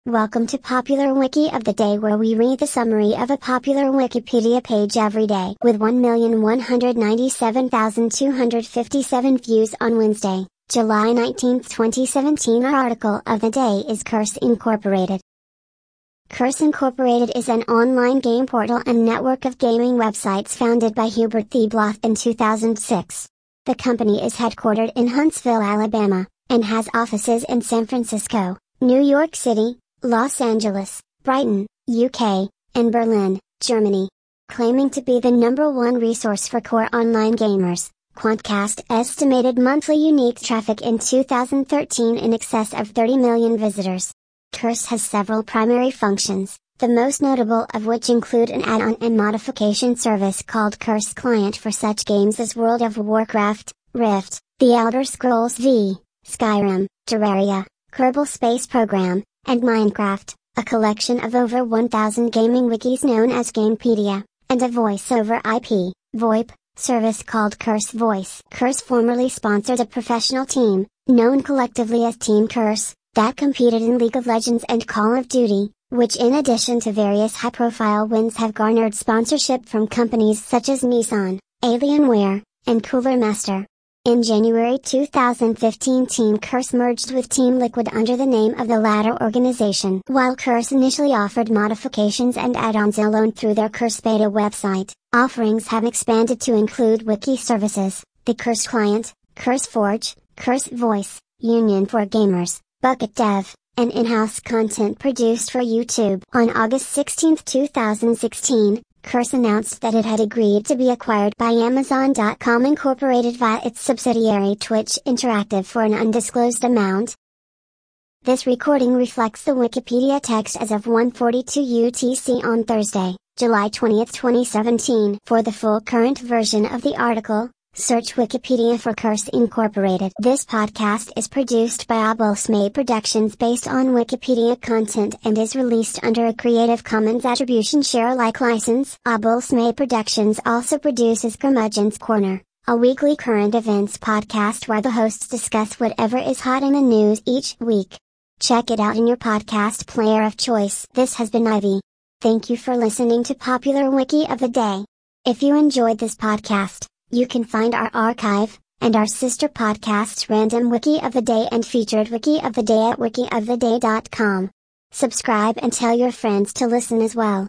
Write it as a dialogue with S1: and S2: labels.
S1: Welcome to Popular Wiki of the Day, where we read the summary of a popular Wikipedia page every day. With 1,197,257 views on Wednesday, July 19, 2017, our article of the day is Curse Incorporated. Curse Incorporated is an online game portal and network of gaming websites founded by Hubert Thiebloth in 2006. The company is headquartered in Huntsville, Alabama, and has offices in San Francisco, New York City, Los Angeles, Brighton, UK, and Berlin, Germany. Claiming to be the #1 resource for core online gamers, Quantcast estimated monthly unique traffic in 2013 in excess of 30 million visitors. Curse has several primary functions, the most notable of which include an add-on and modification service called Curse Client for such games as World of Warcraft, Rift, The Elder Scrolls V, Skyrim, Terraria, Kerbal Space Program, and Minecraft, a collection of over 1,000 gaming wikis known as Gamepedia, and a voice-over IP, VoIP, service called Curse Voice. Curse formerly sponsored a professional team, known collectively as Team Curse, that competed in League of Legends and Call of Duty, which in addition to various high-profile wins have garnered sponsorship from companies such as Nissan, Alienware, and Cooler Master. In January 2015, Team Curse merged with Team Liquid under the name of the latter organization. While Curse initially offered modifications and add-ons alone through their Curse Beta website, offerings have expanded to include wiki services, the Curse Client, Curse Forge, Curse Voice, Union for Gamers, Bucket Dev, and in-house content produced for YouTube. On August 16, 2016, Curse announced that it had agreed to be acquired by Amazon.com Incorporated via its subsidiary Twitch Interactive for an undisclosed amount. This recording reflects the Wikipedia text as of 1:42 UTC on Thursday, July 20, 2017. For the full current version of the article, search Wikipedia for Curse Incorporated. This podcast is produced by Abulsmay Productions based on Wikipedia content and is released under a Creative Commons Attribution Share Alike license. Abulsmay Productions also produces Curmudgeon's Corner, a weekly current events podcast where the hosts discuss whatever is hot in the news each week. Check it out in your podcast player of choice. This has been Ivy. Thank you for listening to Popular Wiki of the Day. If you enjoyed this podcast, you can find our archive, and our sister podcasts Random Wiki of the Day and Featured Wiki of the Day at wikioftheday.com. Subscribe and tell your friends to listen as well.